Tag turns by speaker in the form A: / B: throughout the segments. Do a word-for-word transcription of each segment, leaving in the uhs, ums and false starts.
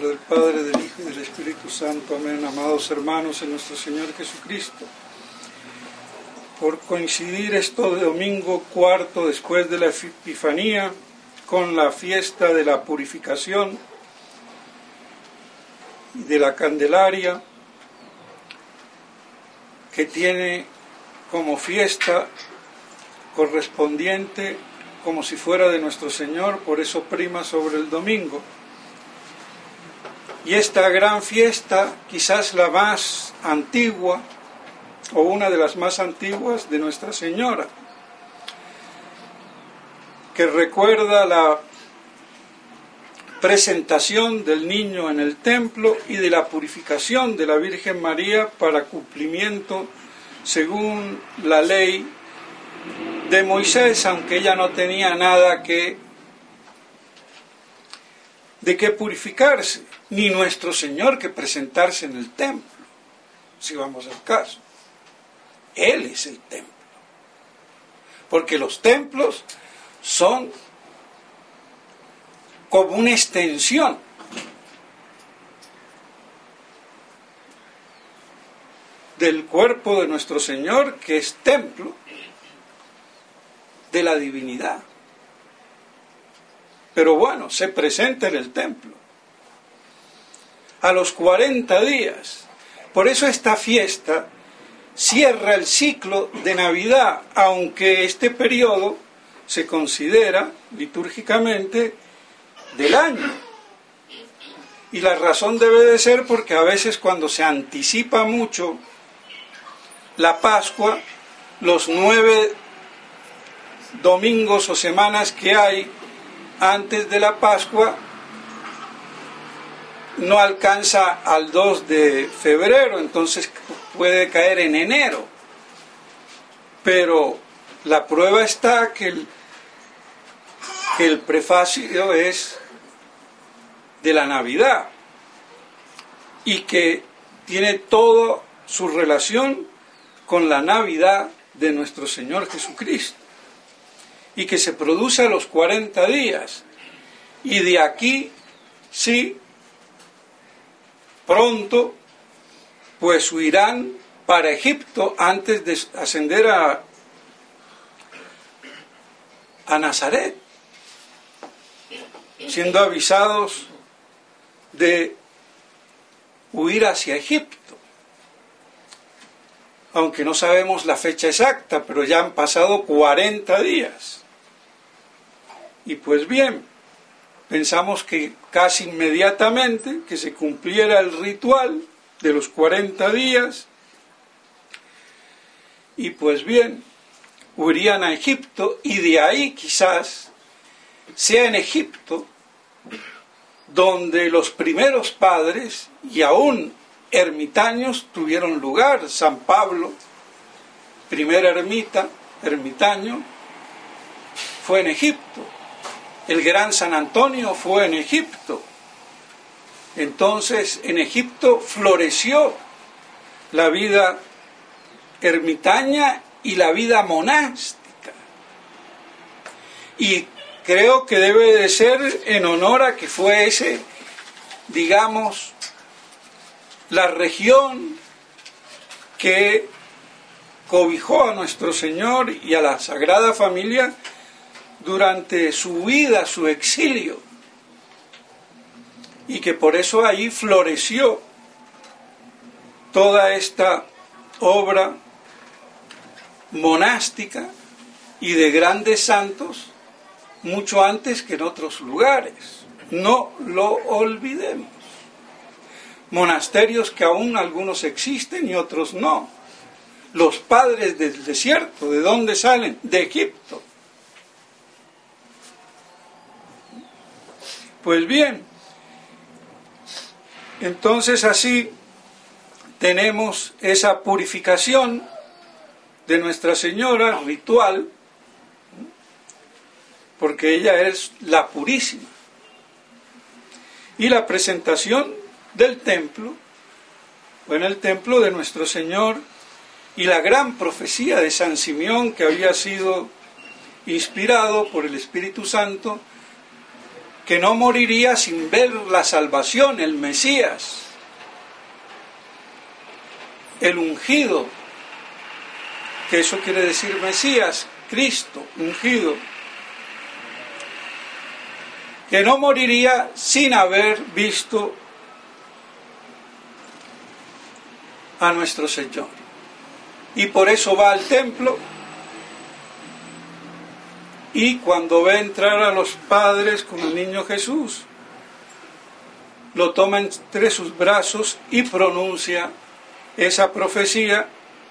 A: nombre del Padre, del Hijo y del Espíritu Santo. Amén. Amados hermanos en nuestro Señor Jesucristo, por coincidir esto de domingo cuarto después de la Epifanía con la fiesta de la purificación y de la Candelaria, que tiene como fiesta correspondiente como si fuera de nuestro Señor, por eso prima sobre el domingo. Y esta gran fiesta, quizás la más antigua, o una de las más antiguas de Nuestra Señora, que recuerda la presentación del niño en el templo y de la purificación de la Virgen María para cumplimiento según la ley de Moisés, aunque ella no tenía nada que de qué purificarse, ni nuestro Señor que presentarse en el templo, si vamos al caso. Él es el templo, porque los templos son como una extensión del cuerpo de nuestro Señor, que es templo de la divinidad. Pero bueno, se presenta en el templo a los cuarenta días. Por eso esta fiesta cierra el ciclo de Navidad, aunque este periodo se considera litúrgicamente del año. Y la razón debe de ser porque a veces cuando se anticipa mucho la Pascua, los nueve domingos o semanas que hay antes de la Pascua no alcanza al dos de febrero, entonces puede caer en enero. Pero la prueba está que el, que el prefacio es de la Navidad y que tiene toda su relación con la Navidad de nuestro Señor Jesucristo, y que se produce a los cuarenta días, y de aquí, sí, pronto, pues huirán para Egipto antes de ascender a, a Nazaret, siendo avisados de huir hacia Egipto. Aunque no sabemos la fecha exacta, pero ya han pasado cuarenta días. Y pues bien, pensamos que casi inmediatamente que se cumpliera el ritual de los cuarenta días, y pues bien, huirían a Egipto, y de ahí quizás sea en Egipto donde los primeros padres, y aún ermitaños, tuvieron lugar. San Pablo, primer ermita, ermitaño, fue en Egipto. El gran San Antonio fue en Egipto. Entonces, en Egipto floreció la vida ermitaña y la vida monástica. Y creo que debe de ser en honor a que fue ese, digamos, la región que cobijó a nuestro Señor y a la Sagrada Familia durante su vida, su exilio, y que por eso ahí floreció toda esta obra monástica y de grandes santos mucho antes que en otros lugares. No lo olvidemos. Monasterios que aún algunos existen y otros no. Los padres del desierto, ¿de dónde salen? De Egipto. Pues bien, entonces así tenemos esa purificación de Nuestra Señora ritual, porque ella es la purísima, y la presentación del templo, o en el templo de nuestro Señor, y la gran profecía de San Simeón, que había sido inspirado por el Espíritu Santo que no moriría sin ver la salvación, el Mesías, el ungido, que eso quiere decir Mesías, Cristo, ungido, que no moriría sin haber visto a nuestro Señor. Y por eso va al templo, y cuando ve entrar a los padres con el niño Jesús, lo toma entre sus brazos y pronuncia esa profecía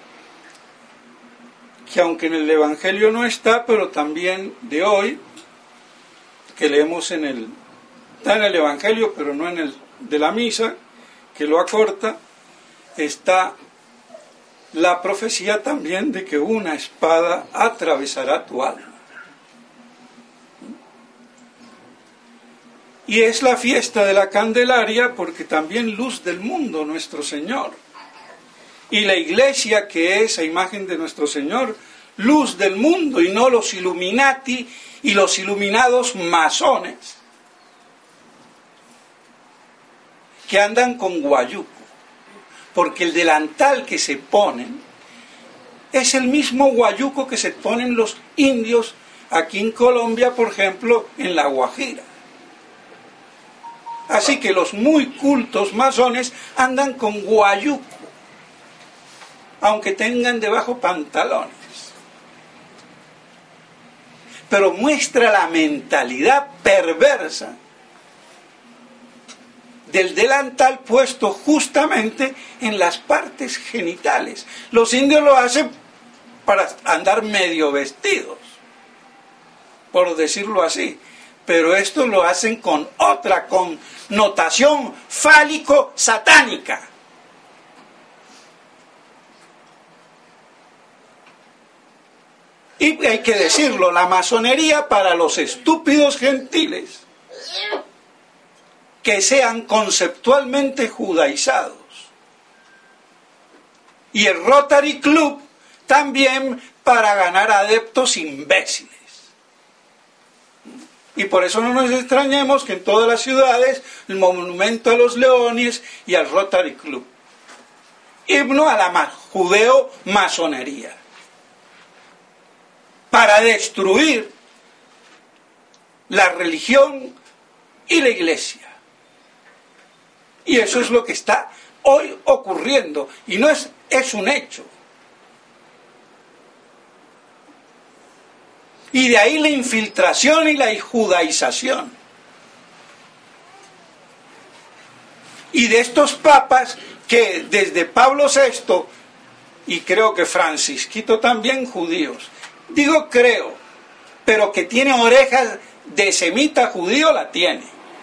A: que, aunque en el Evangelio no está, pero también de hoy, que leemos en el, está en el Evangelio, pero no en el de la misa, que lo acorta, está la profecía también de que una espada atravesará tu alma. Y es la fiesta de la Candelaria porque también luz del mundo, nuestro Señor. Y la Iglesia, que es a imagen de nuestro Señor, luz del mundo, y no los Illuminati y los iluminados masones que andan con guayuco, porque el delantal que se ponen es el mismo guayuco que se ponen los indios aquí en Colombia, por ejemplo, en La Guajira. Así que los muy cultos masones andan con guayuco, aunque tengan debajo pantalones. Pero muestra la mentalidad perversa del delantal puesto justamente en las partes genitales. Los indios lo hacen para andar medio vestidos, por decirlo así, pero esto lo hacen con otra connotación fálico-satánica. Y hay que decirlo, la masonería para los estúpidos gentiles que sean conceptualmente judaizados. Y el Rotary Club también para ganar adeptos imbéciles. Y por eso no nos extrañemos que en todas las ciudades el monumento a los leones y al Rotary Club. Himno a la judeo-masonería. Para destruir la religión y la iglesia. Y eso es lo que está hoy ocurriendo. Y no es, es un hecho. Y de ahí la infiltración y la judaización. Y de estos papas que desde Pablo sexto, y creo que Francisquito también, judíos, digo creo, pero que tiene orejas de semita judío, la tiene.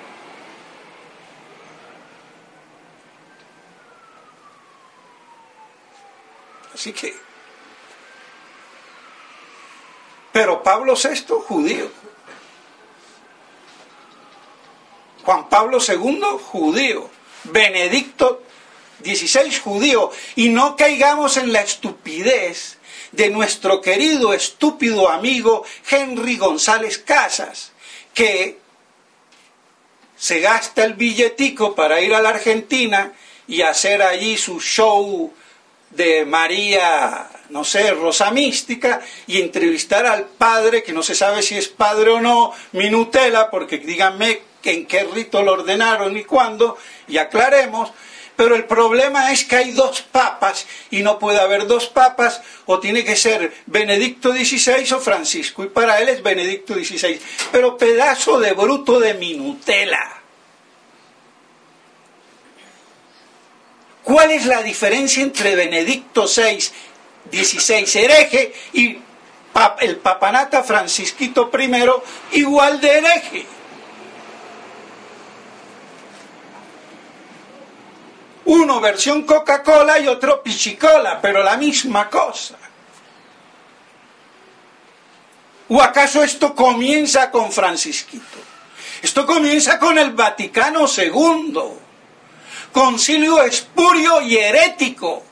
A: Así que, pero Pablo sexto, judío. Juan Pablo segundo, judío. Benedicto dieciséis, judío. Y no caigamos en la estupidez de nuestro querido estúpido amigo Henry González Casas, que se gasta el billetico para ir a la Argentina y hacer allí su show de María, no sé, Rosa Mística, y entrevistar al padre, que no se sabe si es padre o no, Minutela, porque díganme en qué rito lo ordenaron y cuándo, y aclaremos. Pero el problema es que hay dos papas, y no puede haber dos papas, o tiene que ser Benedicto dieciséis o Francisco, y para él es Benedicto dieciséis. Pero pedazo de bruto de Minutela. ¿Cuál es la diferencia entre Benedicto dieciséis, hereje, y el papanata Francisquito primero, igual de hereje? Uno versión Coca-Cola y otro Pichicola, pero la misma cosa. ¿O acaso esto comienza con Francisquito? Esto comienza con el Vaticano segundo, concilio espurio y herético,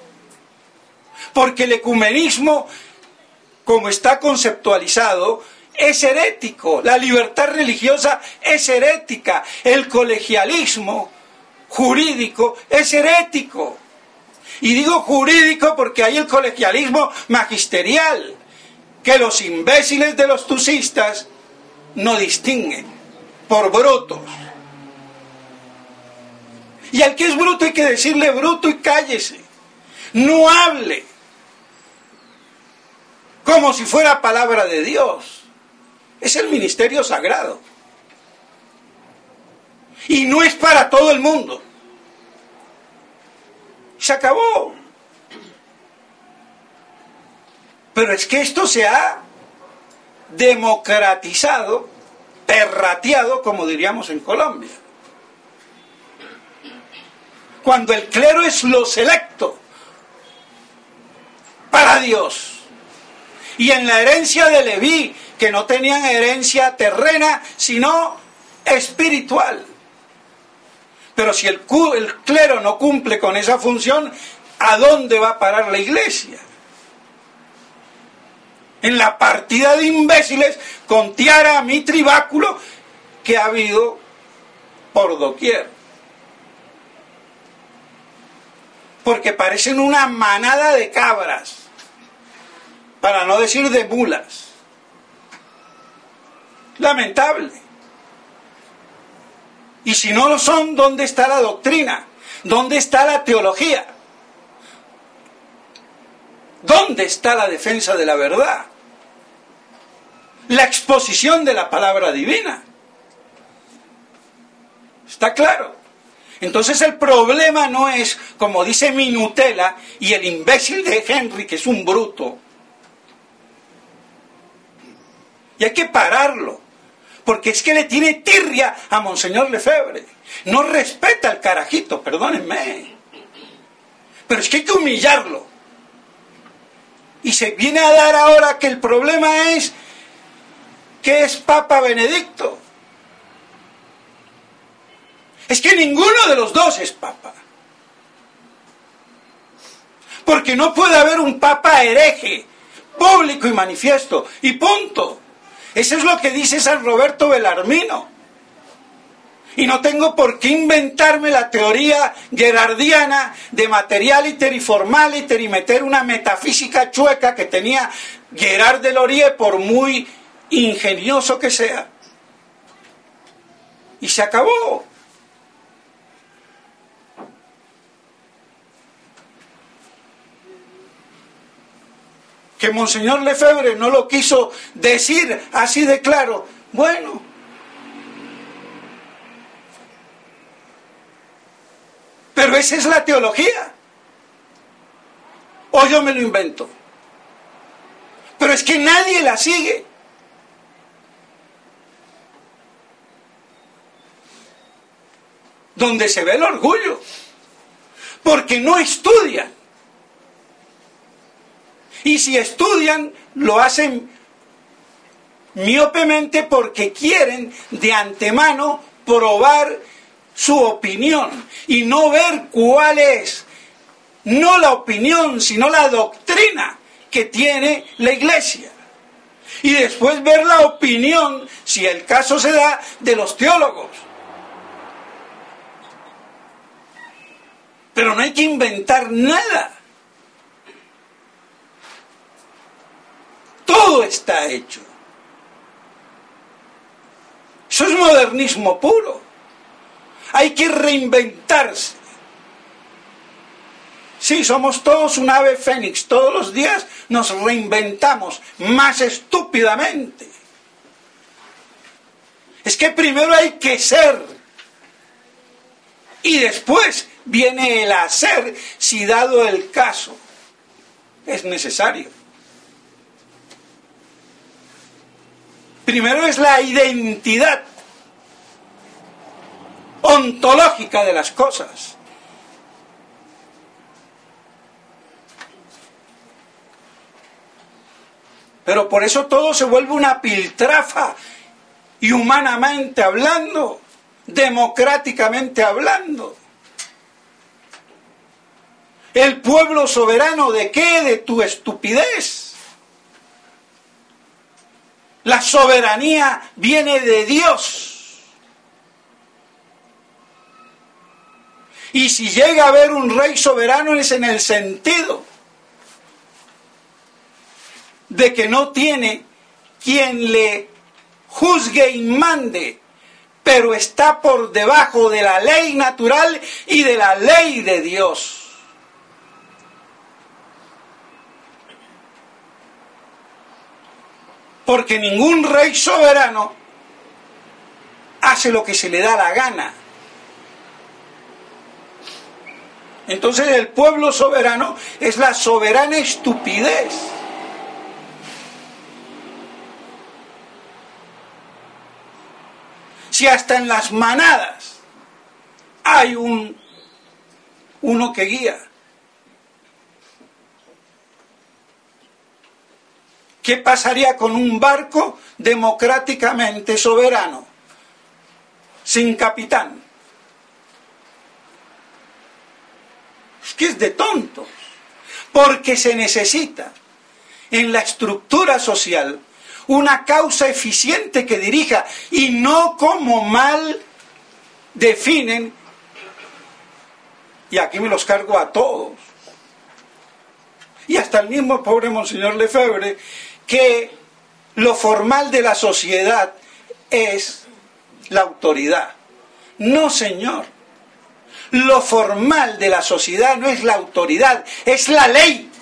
A: porque el ecumenismo, como está conceptualizado, es herético, la libertad religiosa es herética, el colegialismo jurídico es herético. Y digo jurídico porque hay el colegialismo magisterial, que los imbéciles de los tucistas no distinguen por brutos. Y al que es bruto hay que decirle bruto y cállese. No hable como si fuera palabra de Dios. Es el ministerio sagrado. Y no es para todo el mundo. Se acabó. Pero es que esto se ha democratizado, perrateado, como diríamos en Colombia. Cuando el clero es lo selecto para Dios. Y en la herencia de Leví, que no tenían herencia terrena, sino espiritual. Pero si el, el clero no cumple con esa función, ¿a dónde va a parar la iglesia? En la partida de imbéciles con tiara, mitra y báculo que ha habido por doquier. Porque parecen una manada de cabras, para no decir de mulas. Lamentable. Y si no lo son, ¿dónde está la doctrina? ¿Dónde está la teología? ¿Dónde está la defensa de la verdad? La exposición de la palabra divina. ¿Está claro? Entonces el problema no es, como dice Minutela y el imbécil de Henry, que es un bruto. Y hay que pararlo. Porque es que le tiene tirria a Monseñor Lefebvre. No respeta al carajito, perdónenme. Pero es que hay que humillarlo. Y se viene a dar ahora que el problema es que es Papa Benedicto. Es que ninguno de los dos es Papa. Porque no puede haber un Papa hereje, público y manifiesto, y punto. Eso es lo que dice San Roberto Belarmino. Y no tengo por qué inventarme la teoría gerardiana de materialiter y formaliter y meter una metafísica chueca que tenía Gerard de Laurier, por muy ingenioso que sea. Y se acabó. Que Monseñor Lefebvre no lo quiso decir así de claro. Bueno, pero esa es la teología. O yo me lo invento. Pero es que nadie la sigue. Donde se ve el orgullo. Porque no estudian. Y si estudian, lo hacen miopemente porque quieren de antemano probar su opinión y no ver cuál es, no la opinión, sino la doctrina que tiene la Iglesia. Y después ver la opinión, si el caso se da, de los teólogos. Pero no hay que inventar nada. Todo está hecho. Eso es modernismo puro. Hay que reinventarse. Sí, somos todos un ave fénix. Todos los días nos reinventamos más estúpidamente. Es que primero hay que ser. Y después viene el hacer, si dado el caso es necesario. Primero es la identidad ontológica de las cosas. Pero por eso todo se vuelve una piltrafa, y humanamente hablando, democráticamente hablando. ¿El pueblo soberano de qué? De tu estupidez. La soberanía viene de Dios. Y si llega a haber un rey soberano es en el sentido de que no tiene quien le juzgue y mande, pero está por debajo de la ley natural y de la ley de Dios. Porque ningún rey soberano hace lo que se le da la gana. Entonces el pueblo soberano es la soberana estupidez. Si hasta en las manadas hay un uno que guía, ¿qué pasaría con un barco democráticamente soberano, sin capitán? Es que es de tontos, porque se necesita en la estructura social una causa eficiente que dirija, y no como mal definen, y aquí me los cargo a todos, y hasta el mismo pobre Monseñor Lefebvre, que lo formal de la sociedad es la autoridad. No, señor. Lo formal de la sociedad no es la autoridad, es la ley.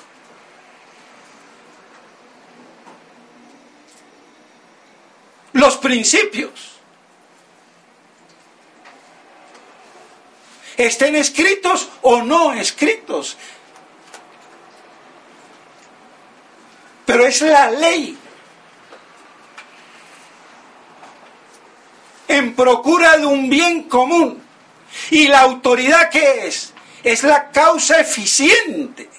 A: Los principios. Estén escritos o no escritos. Pero es la ley. En procura de un bien común. ¿Y la autoridad qué es? Es la causa eficiente.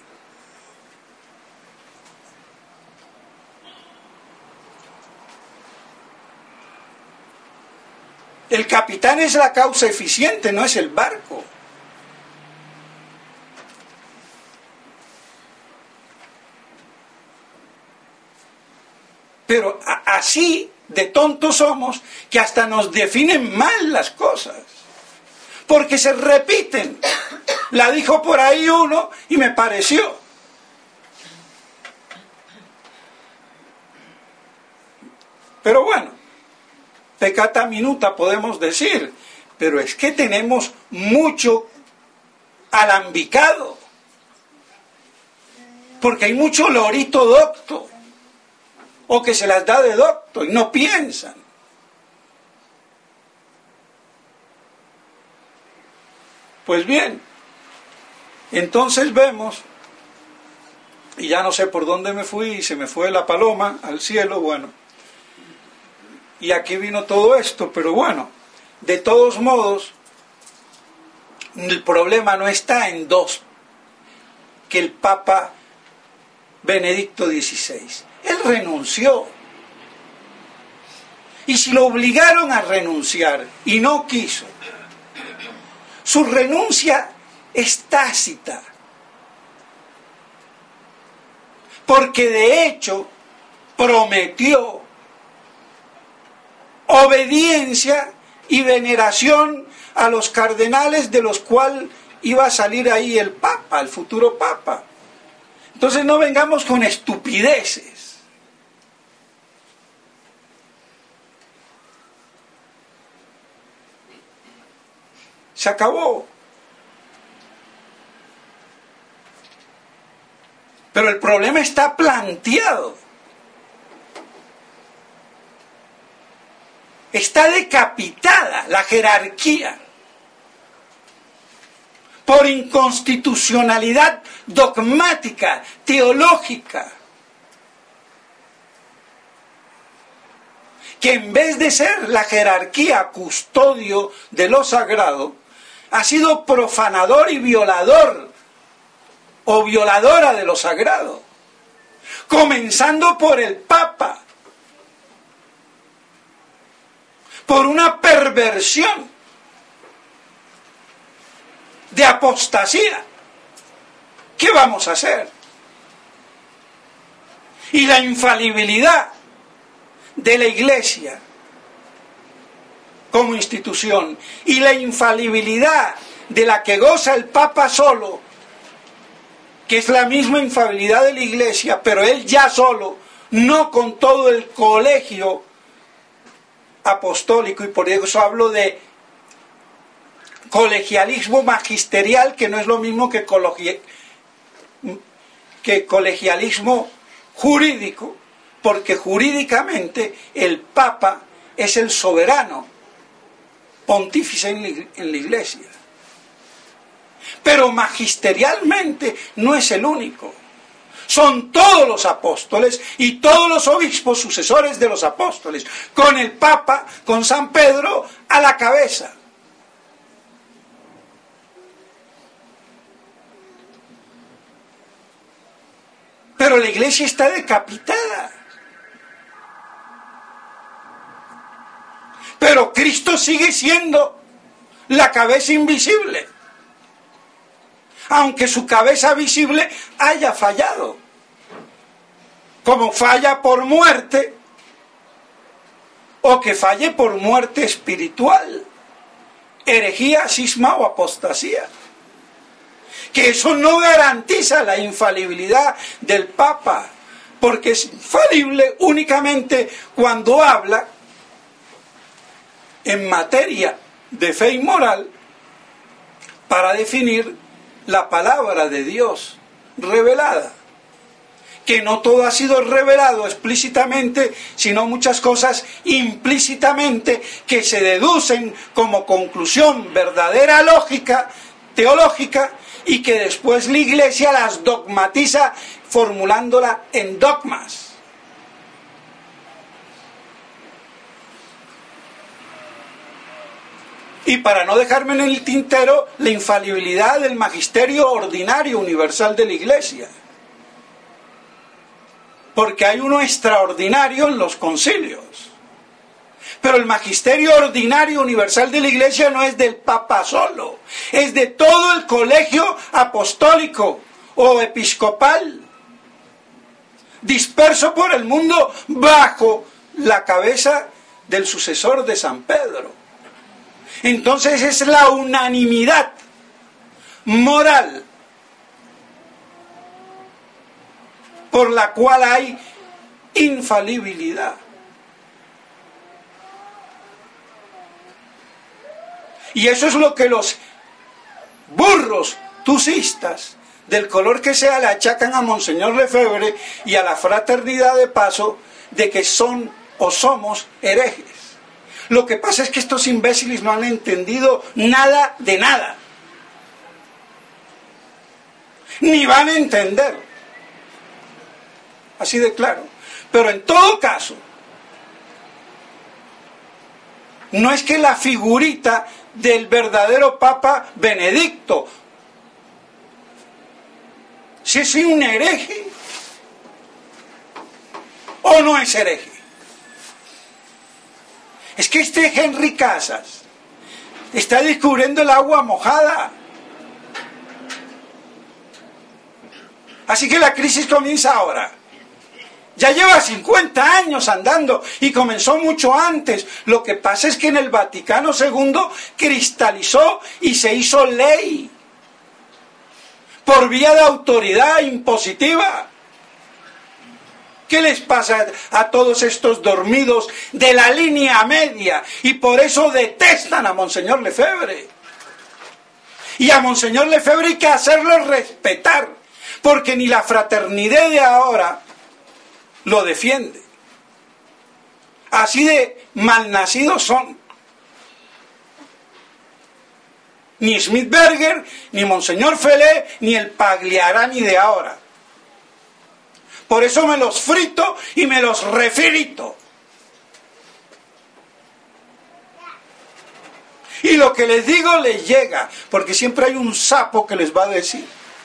A: El capitán es la causa eficiente, no es el barco. Pero así de tontos somos que hasta nos definen mal las cosas. Porque se repiten. La dijo por ahí uno y me pareció. Pero bueno, peccata minuta podemos decir, pero es que tenemos mucho alambicado. Porque hay mucho lorito docto, o que se las da de docto y no piensan. Pues bien, entonces vemos, y ya no sé por dónde me fui, y se me fue la paloma al cielo, bueno, y aquí vino todo esto, pero bueno, de todos modos, el problema no está en dos, que el Papa Benedicto dieciséis, él renunció, y si lo obligaron a renunciar y no quiso, su renuncia es tácita, porque de hecho prometió obediencia y veneración a los cardenales de los cuales iba a salir ahí el Papa, el futuro Papa. Entonces no vengamos con estupideces. Se acabó. Pero el problema está planteado. Está decapitada la jerarquía por inconstitucionalidad dogmática, teológica, que en vez de ser la jerarquía custodio de lo sagrado, ha sido profanador y violador o violadora de lo sagrado, comenzando por el Papa, por una perversión de apostasía. ¿Qué vamos a hacer? Y la infalibilidad de la Iglesia como institución y la infalibilidad de la que goza el Papa solo, que es la misma infalibilidad de la Iglesia, pero él ya solo, no con todo el colegio apostólico, y por eso hablo de colegialismo magisterial, que no es lo mismo que, colegi- que colegialismo jurídico, porque jurídicamente el Papa es el soberano pontífice en la, en la Iglesia. Pero magisterialmente no es el único. Son todos los apóstoles y todos los obispos sucesores de los apóstoles, con el Papa, con San Pedro a la cabeza. Pero la Iglesia está decapitada. Pero Cristo sigue siendo la cabeza invisible, aunque su cabeza visible haya fallado, como falla por muerte, o que falle por muerte espiritual, herejía, cisma o apostasía. Que eso no garantiza la infalibilidad del Papa, porque es infalible únicamente cuando habla en materia de fe y moral para definir la palabra de Dios revelada, que no todo ha sido revelado explícitamente, sino muchas cosas implícitamente que se deducen como conclusión verdadera lógica, teológica, y que después la Iglesia las dogmatiza formulándola en dogmas. Y para no dejarme en el tintero, la infalibilidad del magisterio ordinario universal de la Iglesia. Porque hay uno extraordinario en los concilios. Pero el magisterio ordinario universal de la Iglesia no es del Papa solo, es de todo el colegio apostólico o episcopal, disperso por el mundo bajo la cabeza del sucesor de San Pedro. Entonces es la unanimidad moral por la cual hay infalibilidad. Y eso es lo que los burros tucistas, del color que sea, le achacan a Monseñor Lefebvre y a la Fraternidad de Paso de que son o somos herejes. Lo que pasa es que estos imbéciles no han entendido nada de nada. Ni van a entender. Así de claro. Pero en todo caso, no es que la figurita del verdadero Papa Benedicto, si es un hereje o no es hereje. Es que este Henry Casas está descubriendo el agua mojada. Así que la crisis comienza ahora. Ya lleva cincuenta años andando y comenzó mucho antes. Lo que pasa es que en el Vaticano segundo cristalizó y se hizo ley por vía de autoridad impositiva. ¿Qué les pasa a todos estos dormidos de la línea media? Y por eso detestan a Monseñor Lefebvre. Y a Monseñor Lefebvre hay que hacerlo respetar, porque ni la fraternidad de ahora lo defiende. Así de malnacidos son. Ni Smithberger, ni Monseñor Felé, ni el Pagliarani de ahora. Por eso me los frito y me los refrito. Y lo que les digo les llega, porque siempre hay un sapo que les va a decir.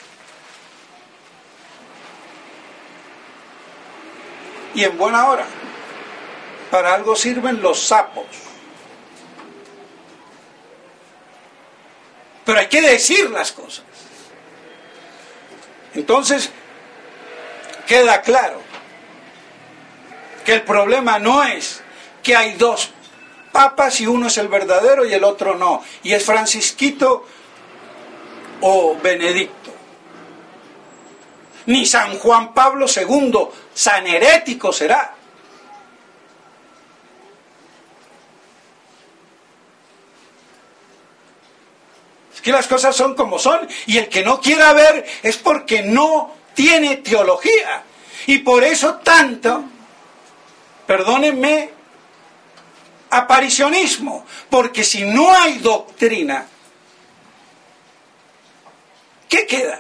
A: Y en buena hora. Para algo sirven los sapos. Pero hay que decir las cosas. Entonces, queda claro que el problema no es que hay dos papas y uno es el verdadero y el otro no, y es Francisquito o Benedicto, ni San Juan Pablo segundo, san herético será. Es que las cosas son como son, y el que no quiera ver es porque no tiene teología, y por eso tanto, perdónenme, aparicionismo, porque si no hay doctrina, ¿qué queda?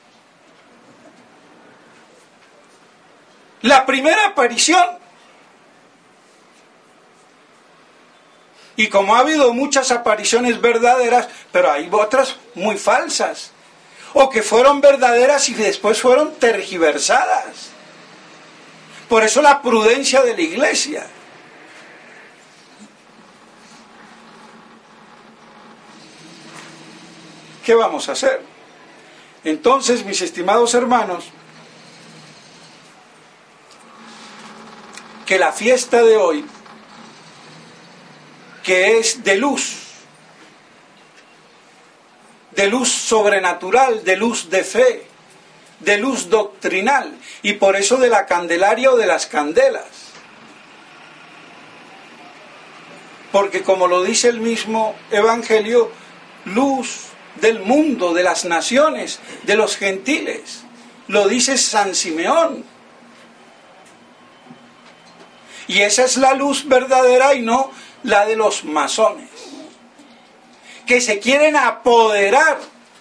A: La primera aparición, y como ha habido muchas apariciones verdaderas, pero hay otras muy falsas, o que fueron verdaderas y después fueron tergiversadas. Por eso la prudencia de la Iglesia. ¿Qué vamos a hacer? Entonces, mis estimados hermanos, que la fiesta de hoy, que es de luz, de luz sobrenatural, de luz de fe, de luz doctrinal, y por eso de la Candelaria o de las candelas. Porque como lo dice el mismo Evangelio, luz del mundo, de las naciones, de los gentiles, lo dice San Simeón. Y esa es la luz verdadera y no la de los masones, que se quieren apoderar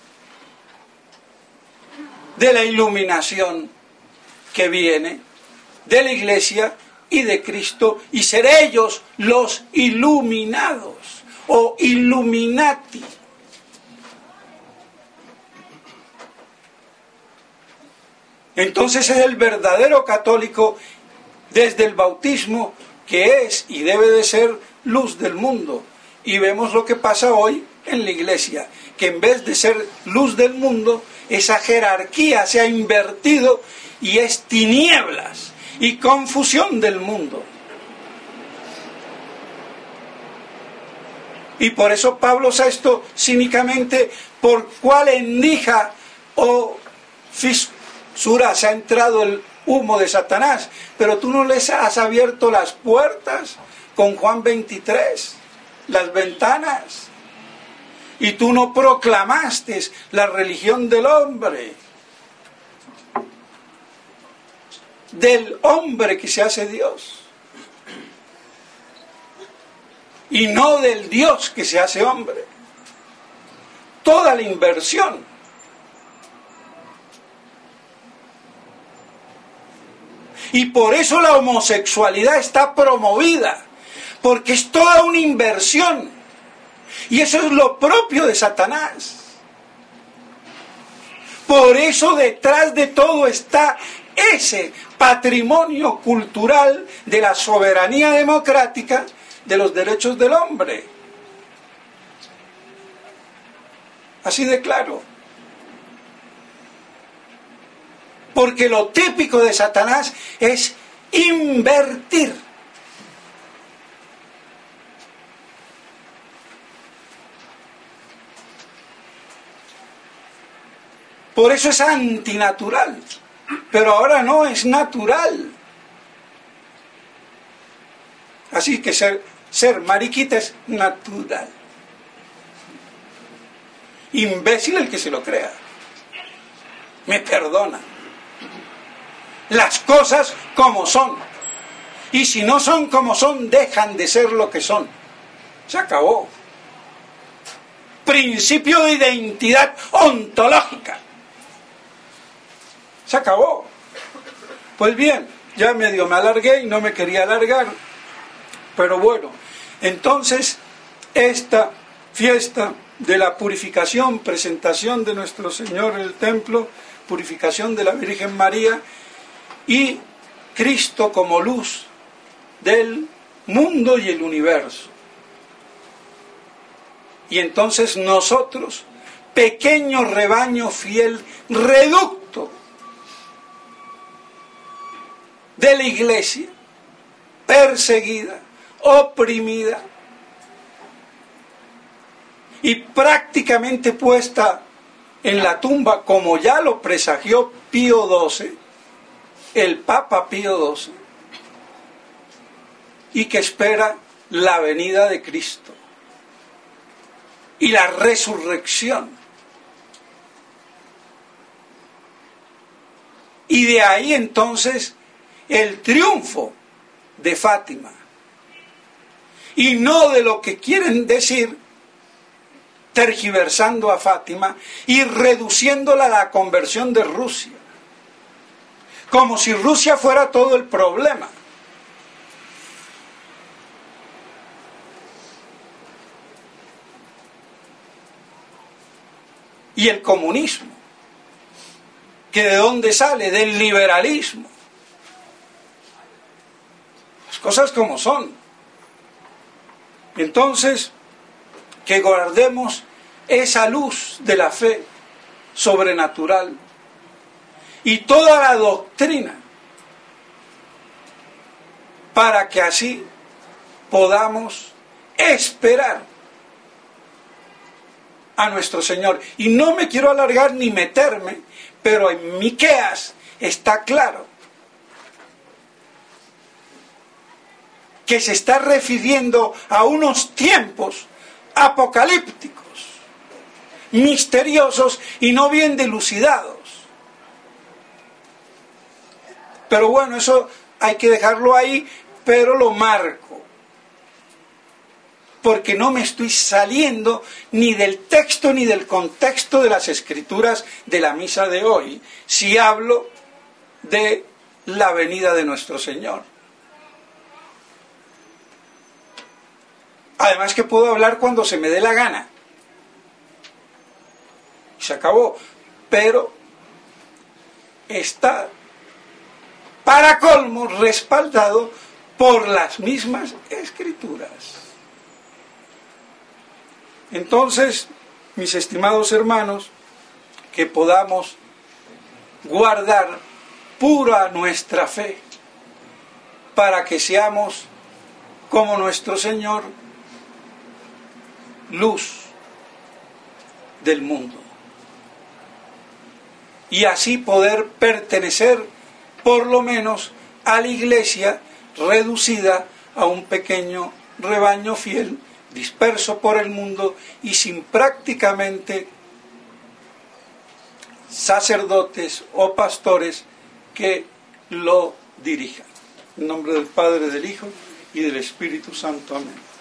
A: de la iluminación que viene de la Iglesia y de Cristo, y ser ellos los iluminados o illuminati. Entonces es el verdadero católico desde el bautismo, que es y debe de ser luz del mundo. Y vemos lo que pasa hoy en la Iglesia, que en vez de ser luz del mundo, esa jerarquía se ha invertido y es tinieblas y confusión del mundo. Y por eso Pablo sexto cínicamente, por cuál endija o fisura se ha entrado el humo de Satanás, pero tú no les has abierto las puertas con Juan veintitrés, las ventanas, y tú no proclamaste la religión del hombre, del hombre que se hace Dios, y no del Dios que se hace hombre. Toda la inversión. Y por eso la homosexualidad está promovida, porque es toda una inversión. Y eso es lo propio de Satanás. Por eso detrás de todo está ese patrimonio cultural de la soberanía democrática, de los derechos del hombre. Así de claro. Porque lo típico de Satanás es invertir. Por eso es antinatural. Pero ahora no es natural. Así que ser, ser mariquita es natural. Imbécil el que se lo crea. Me perdona. Las cosas como son. Y si no son como son, dejan de ser lo que son. Se acabó. Principio de identidad ontológica. Se acabó. Pues bien, ya medio me alargué y no me quería alargar. Pero bueno, entonces esta fiesta de la purificación, presentación de nuestro Señor en el templo, purificación de la Virgen María, y Cristo como luz del mundo y el universo. Y entonces nosotros, pequeño rebaño fiel, reducto de la Iglesia, perseguida, oprimida y prácticamente puesta en la tumba, como ya lo presagió Pío doce, el Papa Pío doce, y que espera la venida de Cristo y la resurrección. Y de ahí entonces el triunfo de Fátima. Y no de lo que quieren decir, tergiversando a Fátima y reduciéndola a la conversión de Rusia. Como si Rusia fuera todo el problema. Y el comunismo, que de dónde sale, del liberalismo. Las cosas como son. Entonces, que guardemos esa luz de la fe sobrenatural y toda la doctrina, para que así podamos esperar a nuestro Señor. Y no me quiero alargar ni meterme, pero en Miqueas está claro que se está refiriendo a unos tiempos apocalípticos, misteriosos y no bien dilucidados. Pero bueno, eso hay que dejarlo ahí, pero lo marco, porque no me estoy saliendo ni del texto ni del contexto de las escrituras de la misa de hoy, si hablo de la venida de nuestro Señor. Además que puedo hablar cuando se me dé la gana. Y se acabó. Pero está, para colmo, respaldado por las mismas escrituras. Entonces, mis estimados hermanos, que podamos guardar pura nuestra fe para que seamos como nuestro Señor, luz del mundo, y así poder pertenecer por lo menos a la iglesia reducida a un pequeño rebaño fiel disperso por el mundo y sin prácticamente sacerdotes o pastores que lo dirijan. En nombre del Padre, del Hijo y del Espíritu Santo. Amén.